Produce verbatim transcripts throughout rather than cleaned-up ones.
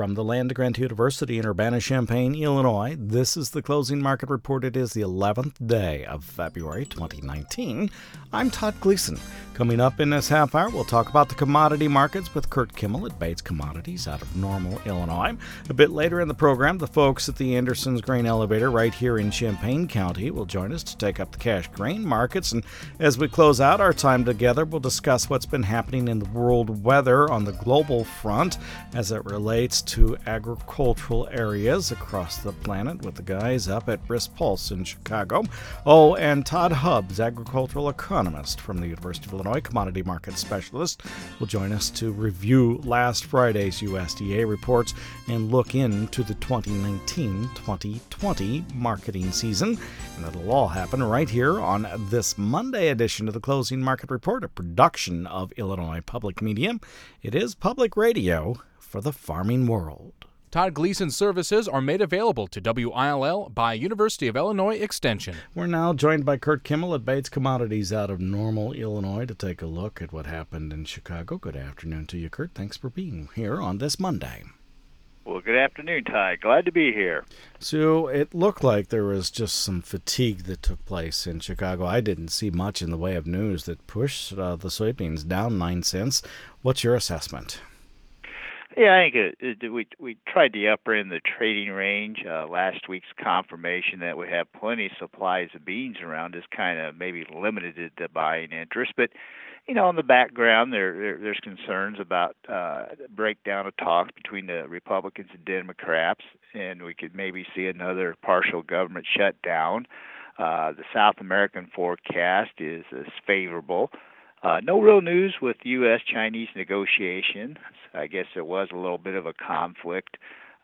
From the Land Grant University in Urbana-Champaign, Illinois, this is the Closing Market Report. It is the eleventh day of February twenty nineteen. I'm Todd Gleason. Coming up in this half hour, we'll talk about the commodity markets with Kurt Kimmel at Bates Commodities out of Normal, Illinois. A bit later in the program, the folks at the Anderson's Grain Elevator right here in Champaign County will join us to take up the cash grain markets. And as we close out our time together, we'll discuss what's been happening in the world weather on the global front as it relates to agricultural areas across the planet with the guys up at Risk Pulse in Chicago. Oh, and Todd Hubbs, agricultural economist from the University of Illinois, commodity market specialist, will join us to review last Friday's U S D A reports and look into the twenty nineteen twenty twenty marketing season. And it'll all happen right here on this Monday edition of the Closing Market Report, a production of Illinois Public Media. It is public radio for the farming world. Todd Gleason services are made available to W I L L by University of Illinois Extension. We're now joined by Kurt Kimmel at Bates Commodities out of Normal, Illinois, to take a look at what happened in Chicago. Good afternoon to you, Kurt. Thanks for being here on this Monday. Well, good afternoon, Ty. Glad to be here. So it looked like there was just some fatigue that took place in Chicago. I didn't see much in the way of news that pushed uh, the soybeans down nine cents. What's your assessment? Yeah, I think it, it, we we tried the upper end of the trading range. Uh, last week's confirmation that we have plenty of supplies of beans around has kind of maybe limited the buying interest. But, you know, in the background, there, there there's concerns about uh, breakdown of talks between the Republicans and Democrats, and we could maybe see another partial government shutdown. Uh, the South American forecast is, is favorable. Uh, no real news with U S Chinese negotiations. I guess there was a little bit of a conflict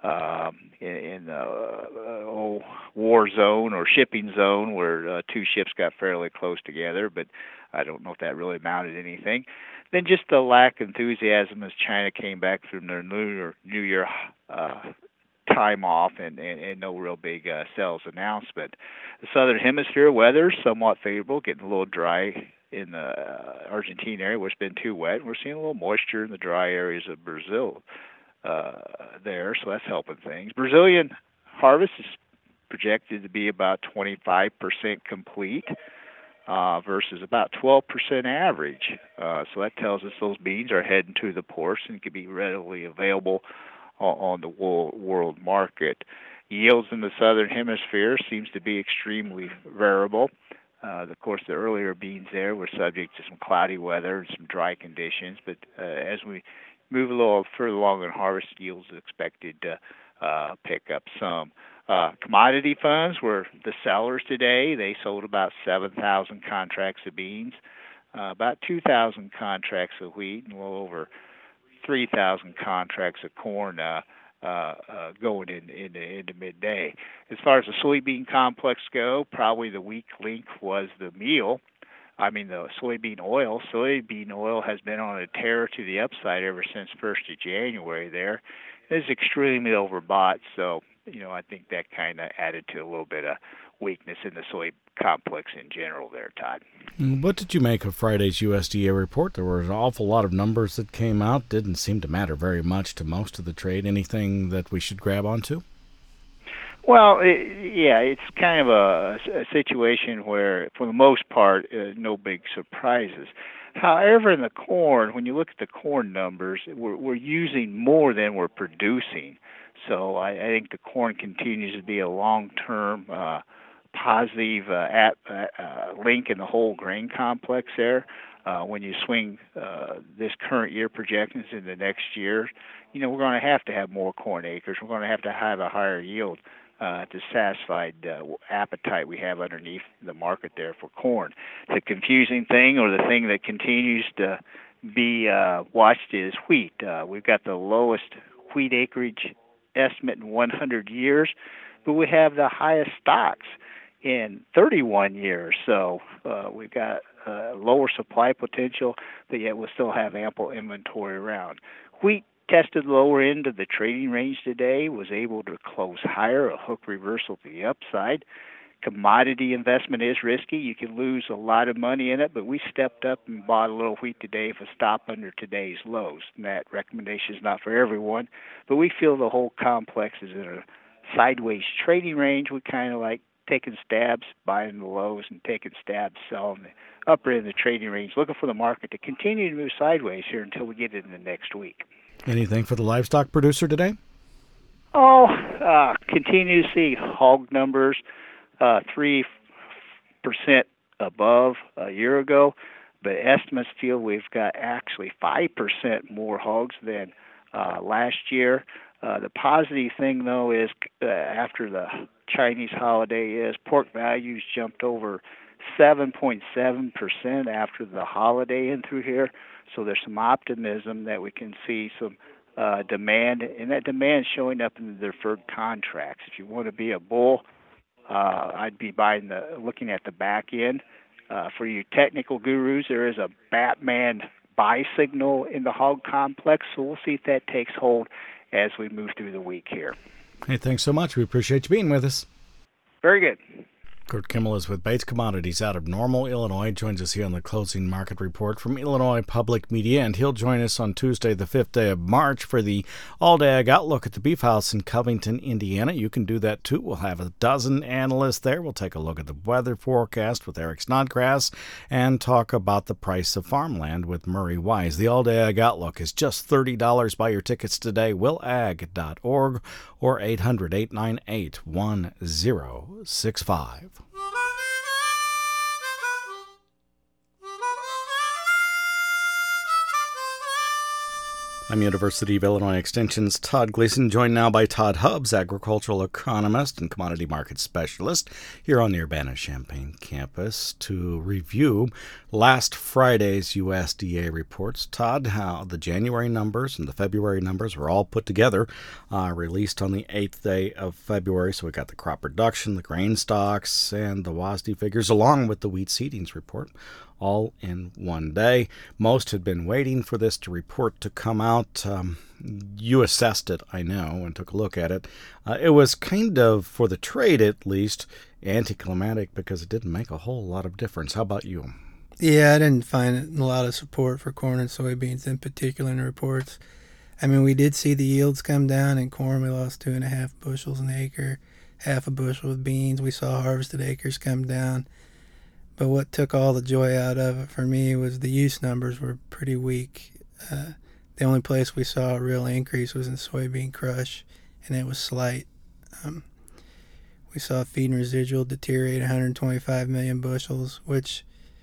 um, in, in the uh, old war zone or shipping zone where uh, two ships got fairly close together, but I don't know if that really amounted to anything. Then just the lack of enthusiasm as China came back from their New Year, New Year uh, time off and, and, and no real big uh, sales announcement. The Southern Hemisphere weather somewhat favorable, getting a little dry in the uh, Argentine area where it's been too wet. We're seeing a little moisture in the dry areas of Brazil uh, there, so that's helping things. Brazilian harvest is projected to be about twenty-five percent complete uh, versus about twelve percent average. Uh, so that tells us those beans are heading to the ports and can be readily available on, on the world market. Yields in the Southern Hemisphere seems to be extremely variable. Uh, of course, the earlier beans there were subject to some cloudy weather and some dry conditions, but uh, as we move a little further along in harvest, yields are expected to uh, pick up some. Uh, commodity funds were the sellers today. They sold about seven thousand contracts of beans, uh, about two thousand contracts of wheat, and well over three thousand contracts of corn uh, Uh, uh, going in, into, into midday. As far as the soybean complex go, probably the weak link was the meal. I mean, the soybean oil. Soybean oil has been on a tear to the upside ever since first of January there. It's extremely overbought, so, you know, I think that kind of added to a little bit of weakness in the soy complex in general there, Todd. What did you make of Friday's U S D A report? There were an awful lot of numbers that came out. Didn't seem to matter very much to most of the trade. Anything that we should grab onto? Well, it, yeah, it's kind of a, a situation where, for the most part, uh, no big surprises. However, in the corn, when you look at the corn numbers, we're, we're using more than we're producing. So I, I think the corn continues to be a long-term uh, positive uh, at, uh, link in the whole grain complex there. Uh, when you swing uh, this current year projections into next year, you know, we're going to have to have more corn acres. We're going to have to have a higher yield uh, to satisfy the appetite we have underneath the market there for corn. The confusing thing, or the thing that continues to be uh, watched, is wheat. Uh, we've got the lowest wheat acreage estimate in one hundred years, but we have the highest stocks in thirty-one years. So uh, we've got uh, lower supply potential, but yet we'll still have ample inventory around. Wheat tested lower end of the trading range today, was able to close higher, a hook reversal to the upside. commodity investment is risky. You can lose a lot of money in it, but we stepped up and bought a little wheat today for stop under today's lows. And that recommendation is not for everyone, but we feel the whole complex is in a sideways trading range. We kind of like taking stabs, buying the lows, and taking stabs, selling the upper end of the trading range, looking for the market to continue to move sideways here until we get into next week. Anything for the livestock producer today? Oh, uh, continue to see hog numbers uh, three percent above a year ago, but estimates feel we've got actually five percent more hogs than uh, last year. Uh, the positive thing, though, is uh, after the Chinese holiday is pork values jumped over seven point seven percent after the holiday in through here. So there's some optimism that we can see some uh, demand, and that demand showing up in the deferred contracts. If you want to be a bull, uh, I'd be buying the looking at the back end. Uh, for you technical gurus, there is a Batman buy signal in the hog complex, so we'll see if that takes hold as we move through the week here. Hey, thanks so much. We appreciate you being with us. Very good. Kurt Kimmel is with Bates Commodities out of Normal, Illinois. Joins us here on the Closing Market Report from Illinois Public Media, and he'll join us on Tuesday, the fifth day of March, for the All-Day Ag Outlook at the Beef House in Covington, Indiana. You can do that, too. We'll have a dozen analysts there. We'll take a look at the weather forecast with Eric Snodgrass and talk about the price of farmland with Murray Wise. The All-Day Ag Outlook is just thirty dollars. Buy your tickets today, will ag dot org or eight hundred, eight nine eight, one zero six five. I'm University of Illinois Extension's Todd Gleason, joined now by Todd Hubbs, agricultural economist and commodity market specialist, here on the Urbana-Champaign campus to review last Friday's U S D A reports. Todd, how the January numbers and the February numbers were all put together, uh, released on the eighth day of February. So we got the crop production, the grain stocks, and the W A S D figures, along with the wheat seedings report, all in one day. Most had been waiting for this to report to come out. Um, you assessed it, I know, and took a look at it. Uh, it was kind of, for the trade at least, anticlimactic because it didn't make a whole lot of difference. How about you? Yeah, I didn't find a lot of support for corn and soybeans in particular in the reports. I mean, we did see the yields come down. In corn, we lost two and a half bushels an acre, half a bushel with beans. We saw harvested acres come down. But what took all the joy out of it for me was the use numbers were pretty weak. Uh, the only place we saw a real increase was in soybean crush, and it was slight. Um, we saw feed and residual deteriorate one hundred twenty-five million bushels, which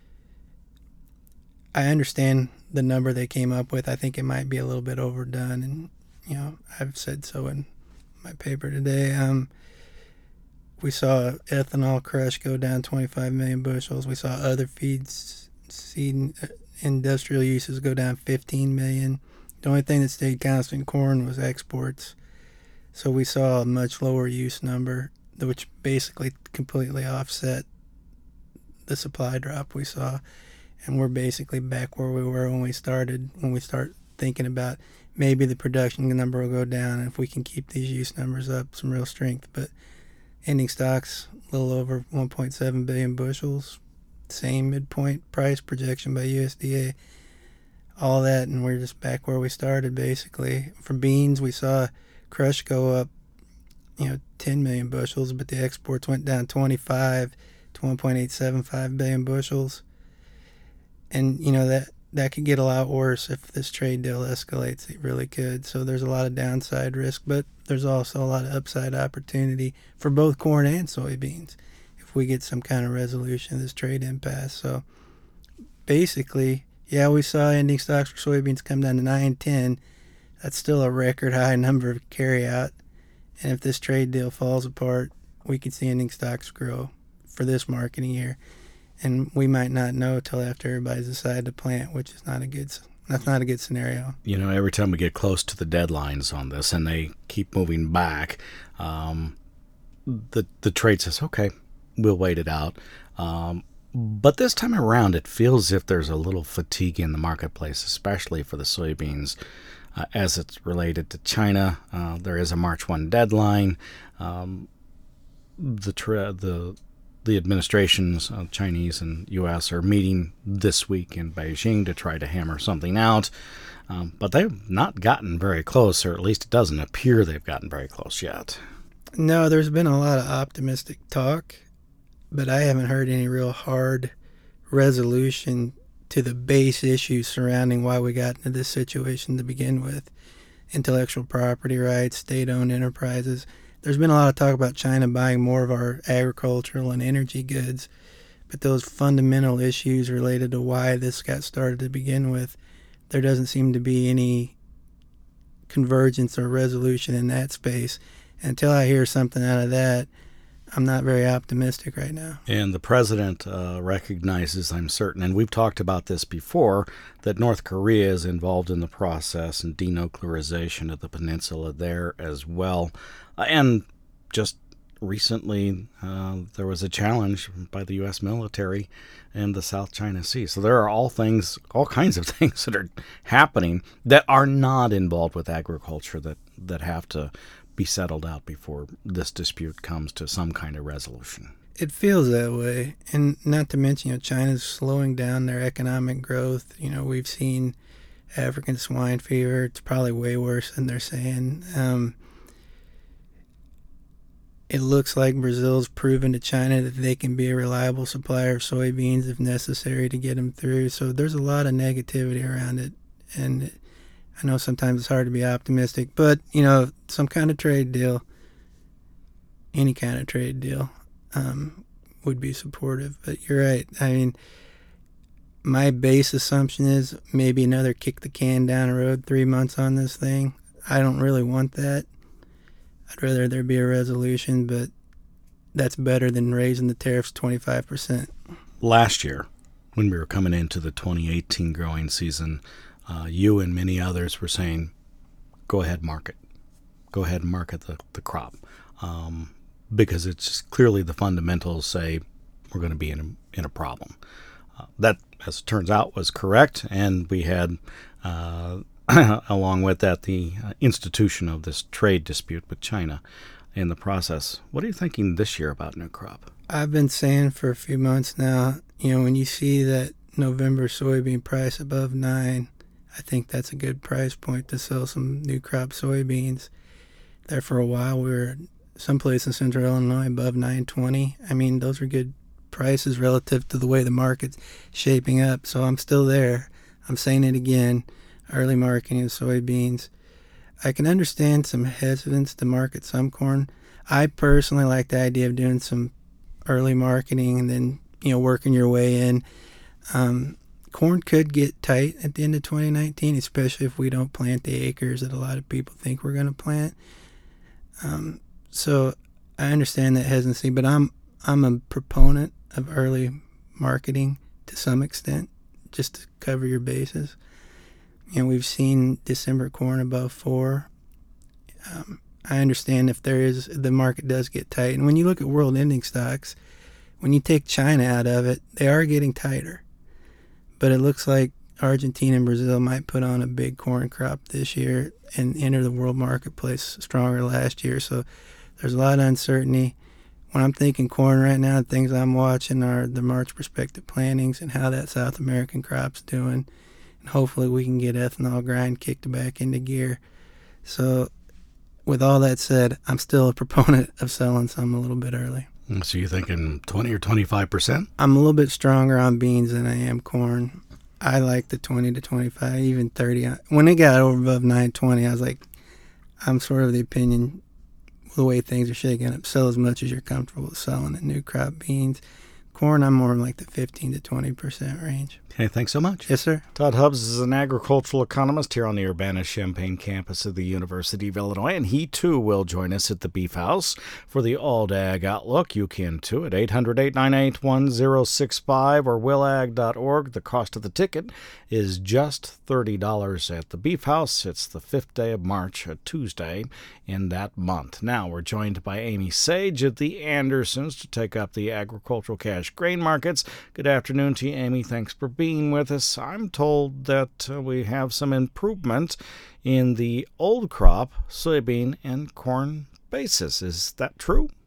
I understand the number they came up with. I think it might be a little bit overdone, and you know I've said so in my paper today. Um, We saw ethanol crush go down twenty-five million bushels. We saw other feeds, seed, industrial uses go down fifteen million. The only thing that stayed constant in corn was exports. So we saw a much lower use number, which basically completely offset the supply drop we saw. And we're basically back where we were when we started, when we start thinking about maybe the production number will go down, and if we can keep these use numbers up, some real strength. But ending stocks, a little over one point seven billion bushels, same midpoint price projection by U S D A, all that, and we're just back where we started basically. For beans, we saw crush go up, you know, ten million bushels, but the exports went down twenty-five to one point eight seven five billion bushels. And, you know, that, that could get a lot worse if this trade deal escalates. It really could. So there's a lot of downside risk, but there's also a lot of upside opportunity for both corn and soybeans if we get some kind of resolution of this trade impasse. So basically, yeah, we saw ending stocks for soybeans come down to nine ten. That's still a record high number of carryout. And if this trade deal falls apart, we could see ending stocks grow for this marketing year. And we might not know till after everybody's decided to plant, which is not a good that's not a good scenario. You know, every time we get close to the deadlines on this and they keep moving back, um, the the trade says, okay, we'll wait it out. Um, but this time around, it feels as if there's a little fatigue in the marketplace, especially for the soybeans, uh, as it's related to China. Uh, there is a March first deadline. Um, the tra- the the administrations, uh, Chinese and U S, are meeting this week in Beijing to try to hammer something out. Um, but they've not gotten very close, or at least it doesn't appear they've gotten very close yet. No, there's been a lot of optimistic talk, but I haven't heard any real hard resolution to the base issues surrounding why we got into this situation to begin with. Intellectual property rights, state-owned enterprises. There's been a lot of talk about China buying more of our agricultural and energy goods, but those fundamental issues related to why this got started to begin with, there doesn't seem to be any convergence or resolution in that space. Until I hear something out of that, I'm not very optimistic right now. And the president uh, recognizes, I'm certain, and we've talked about this before, that North Korea is involved in the process and denuclearization of the peninsula there as well. Uh, and just recently, uh, there was a challenge by the U S military in the South China Sea. So there are all things, all kinds of things that are happening that are not involved with agriculture that, that have to be settled out before this dispute comes to some kind of resolution. It feels that way. And not to mention, you know, China's slowing down their economic growth. You know, we've seen African swine fever. It's probably way worse than they're saying. Um, it looks like Brazil's proven to China that they can be a reliable supplier of soybeans if necessary to get them through. So there's a lot of negativity around it. And it, I know sometimes it's hard to be optimistic, but, you know, some kind of trade deal, any kind of trade deal, um, would be supportive. But you're right. I mean, my base assumption is maybe another kick the can down the road, three months on this thing. I don't really want that. I'd rather there be a resolution, but that's better than raising the tariffs twenty-five percent. Last year, when we were coming into the twenty eighteen growing season, Uh, you and many others were saying, go ahead, market. Go ahead and market the, the crop. Um, because it's just clearly the fundamentals say we're going to be in a, in a problem. Uh, that, as it turns out, was correct. And we had, uh, along with that, the uh, institution of this trade dispute with China in the process. What are you thinking this year about new crop? I've been saying for a few months now, you know, when you see that November soybean price above nine, I think that's a good price point to sell some new crop soybeans. There for a while, we were someplace in central Illinois above nine twenty. I mean, those are good prices relative to the way the market's shaping up. So I'm still there. I'm saying it again, early marketing of soybeans. I can understand some hesitance to market some corn. I personally like the idea of doing some early marketing and then, you know, working your way in. Um, Corn could get tight at the end of twenty nineteen, especially if we don't plant the acres that a lot of people think we're going to plant. Um, so I understand that hesitancy, but I'm I'm a proponent of early marketing to some extent, just to cover your bases. You know, we've seen December corn above four. Um, I understand if there is, the market does get tight. And when you look at world ending stocks, when you take China out of it, they are getting tighter. But it looks like Argentina and Brazil might put on a big corn crop this year and enter the world marketplace stronger last year. So there's a lot of uncertainty. When I'm thinking corn right now, the things I'm watching are the March prospective plantings and how that South American crop's doing. And hopefully we can get ethanol grind kicked back into gear. So with all that said, I'm still a proponent of selling some a little bit early. So you're thinking twenty or twenty-five percent? I'm a little bit stronger on beans than I am corn. I like the twenty to twenty-five, even thirty. When it got over above nine twenty, I was like, I'm sort of the opinion, the way things are shaking up, sell as much as you're comfortable with selling the new crop beans. Corn, I'm more in like the fifteen to twenty percent range. Okay, thanks so much. Yes, sir. Todd Hubbs is an agricultural economist here on the Urbana-Champaign campus of the University of Illinois, and he, too, will join us at the Beef House for the All-Ag Outlook. You can, too, at eight hundred, eight nine eight, one zero six five or will ag dot org. The cost of the ticket is just thirty dollars at the Beef House. It's the fifth day of March, a Tuesday in that month. Now, we're joined by Amy Sage at the Andersons to take up the agricultural cash grain markets. Good afternoon to you, Amy. Thanks for being with us. I'm told that uh, we have some improvement in the old crop, soybean and corn basis. Is that true?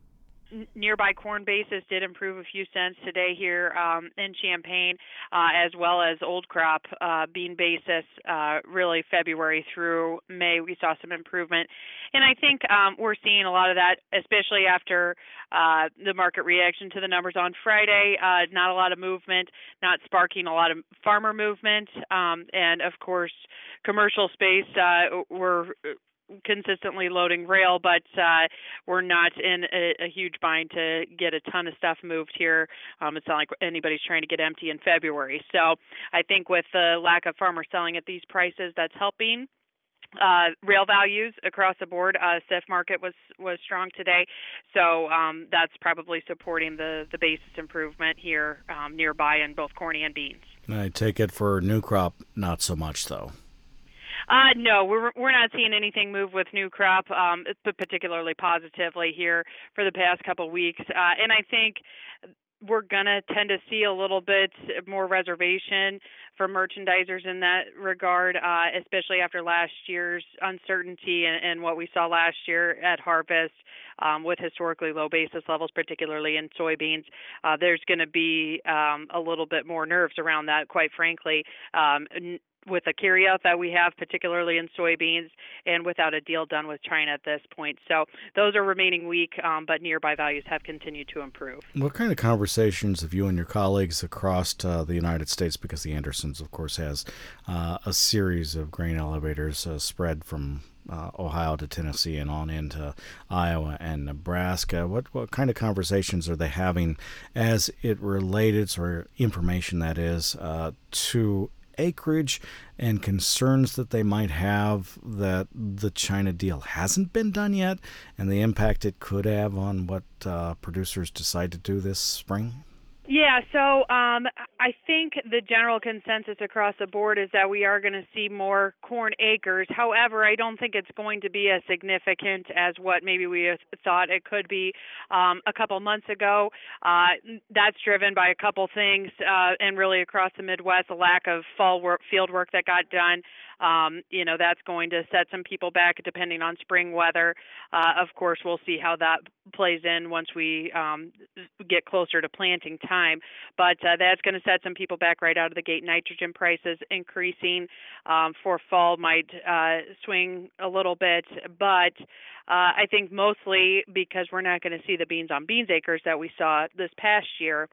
nearby corn basis did improve a few cents today here um, in Champaign, uh, as well as old crop uh, bean basis. Uh, really, February through May, we saw some improvement, and I think um, we're seeing a lot of that, especially after uh, the market reaction to the numbers on Friday. Uh, not a lot of movement, not sparking a lot of farmer movement, um, and of course, commercial space. Uh, we're consistently loading rail, but uh, we're not in a, a huge bind to get a ton of stuff moved here. Um, it's not like anybody's trying to get empty in February. So I think with the lack of farmers selling at these prices, that's helping. Uh, rail values across the board. Uh, C I F market was, was strong today, so um, that's probably supporting the, the basis improvement here um, nearby in both corn and beans. I take it for new crop, not so much though. Uh, no, we're we're not seeing anything move with new crop, um, particularly positively here for the past couple of weeks. Uh, and I think we're going to tend to see a little bit more reservation for merchandisers in that regard, uh, especially after last year's uncertainty and, and what we saw last year at harvest um, with historically low basis levels, particularly in soybeans. Uh, there's going to be um, a little bit more nerves around that, quite frankly. Um, n- with the carryout that we have, particularly in soybeans, and without a deal done with China at this point. So those are remaining weak, um, but nearby values have continued to improve. What kind of conversations have you and your colleagues across uh, the United States, because the Andersons, of course, has uh, a series of grain elevators uh, spread from uh, Ohio to Tennessee and on into Iowa and Nebraska. What what kind of conversations are they having as it relates, or information that is, uh, to acreage and concerns that they might have that the China deal hasn't been done yet, and the impact it could have on what uh, producers decide to do this spring? Yeah, so um, I think the general consensus across the board is that we are going to see more corn acres. However, I don't think it's going to be as significant as what maybe we thought it could be um, a couple months ago. Uh, that's driven by a couple things, uh, and really across the Midwest, a lack of fall work, field work that got done. Um, you know, that's going to set some people back depending on spring weather. Uh, of course, we'll see how that plays in once we um, get closer to planting time. But uh, that's going to set some people back right out of the gate. Nitrogen prices increasing um, for fall might uh, swing a little bit, but uh, I think mostly because we're not going to see the beans on beans acres that we saw this past year.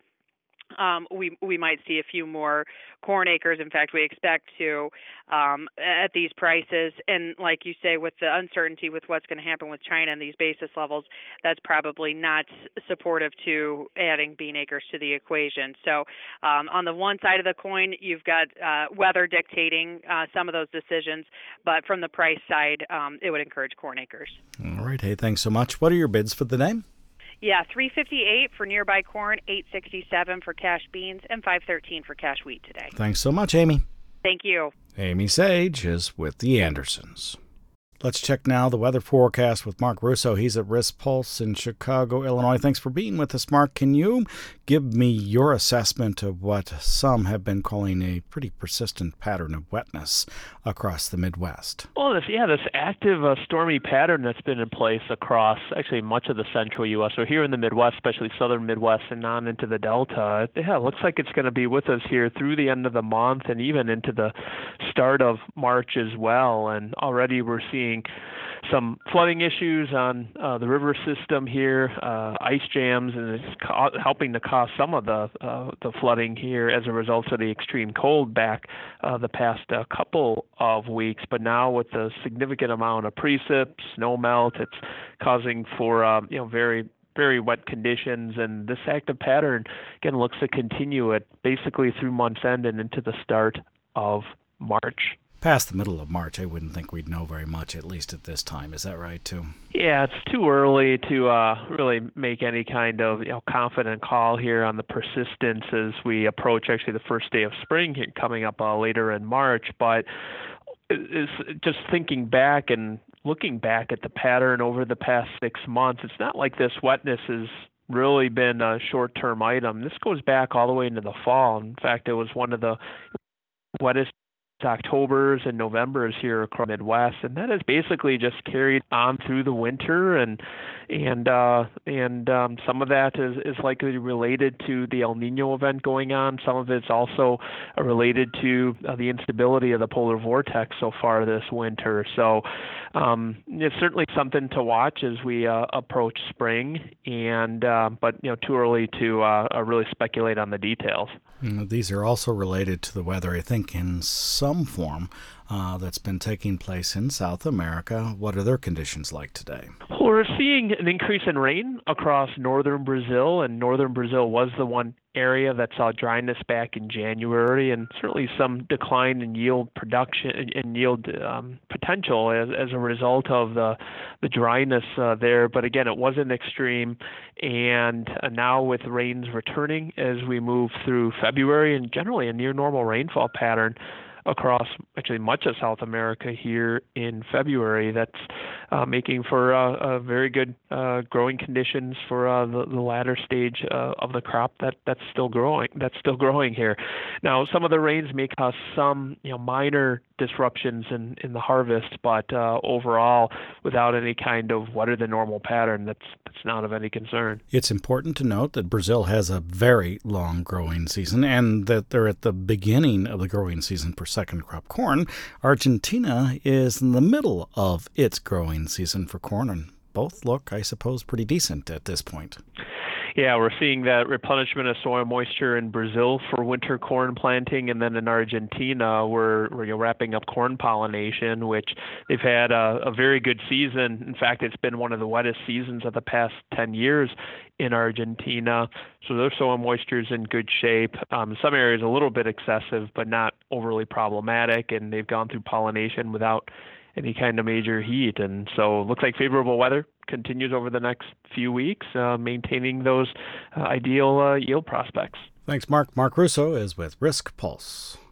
Um, we we might see a few more corn acres. In fact, we expect to um, at these prices. And like you say, with the uncertainty with what's going to happen with China and these basis levels, that's probably not supportive to adding bean acres to the equation. So um, on the one side of the coin, you've got uh, weather dictating uh, some of those decisions. But from the price side, um, it would encourage corn acres. All right. Hey, thanks so much. What are your bids for the day? Yeah, three fifty-eight for nearby corn, eight sixty-seven for cash beans, and five thirteen for cash wheat today. Thanks so much, Amy. Thank you. Amy Sage is with the Andersons. Let's check now the weather forecast with Mark Russo. He's at Risk Pulse in Chicago, Illinois. Thanks for being with us, Mark. Can you give me your assessment of what some have been calling a pretty persistent pattern of wetness across the Midwest? Well, this, yeah, this active uh, stormy pattern that's been in place across actually much of the central U S. So here in the Midwest, especially southern Midwest and on into the Delta, yeah, it looks like it's going to be with us here through the end of the month and even into the start of March as well. And already we're seeing some flooding issues on uh, the river system here, uh, ice jams, and it's ca- helping to cause some of the uh, the flooding here as a result of the extreme cold back uh, the past uh, couple of weeks. But now with the significant amount of precip, snow melt, it's causing for um, you know very very wet conditions, and this active pattern again looks to continue it basically through month's end and into the start of March. Past the middle of March, I wouldn't think we'd know very much, at least at this time. Is that right, too? Yeah, it's too early to uh, really make any kind of you know confident call here on the persistence as we approach actually the first day of spring here, coming up uh, later in March. But it's just thinking back and looking back at the pattern over the past six months, it's not like this wetness has really been a short-term item. This goes back all the way into the fall. In fact, it was one of the wettest Octobers and Novembers here across the Midwest, and that has basically just carried on through the winter, and and uh, and um, some of that is, is likely related to the El Nino event going on. Some of it's also uh, related to uh, the instability of the polar vortex so far this winter. So um, it's certainly something to watch as we uh, approach spring, and uh, but you know too early to uh, uh, really speculate on the details. These are also related to the weather, I think, in some form uh, that's been taking place in South America. What are their conditions like today? Well, we're seeing an increase in rain across northern Brazil, and northern Brazil was the one area that saw dryness back in January, and certainly some decline in yield production and yield um, potential as, as a result of the the dryness uh, there. But again, it wasn't extreme, and uh, now with rains returning as we move through February, and generally a near normal rainfall pattern across actually much of South America here in February, that's uh, making for uh, uh, very good uh, growing conditions for uh, the, the latter stage uh, of the crop that, that's still growing. That's still growing here. Now, some of the rains may cause some you know minor disruptions in, in the harvest, but uh, overall, without any kind of what are the normal pattern, that's that's not of any concern. It's important to note that Brazil has a very long growing season, and that they're at the beginning of the growing season for second crop corn. Argentina is in the middle of its growing season for corn, and both look, I suppose, pretty decent at this point. Yeah, we're seeing that replenishment of soil moisture in Brazil for winter corn planting, and then in Argentina, we're, we're you know, wrapping up corn pollination, which they've had a, a very good season. In fact, it's been one of the wettest seasons of the past ten years in Argentina. So their soil moisture is in good shape. Um, some areas a little bit excessive, but not overly problematic, and they've gone through pollination without any kind of major heat. And so it looks like favorable weather continues over the next few weeks, uh, maintaining those uh, ideal uh, yield prospects. Thanks, Mark. Mark Russo is with Risk Pulse.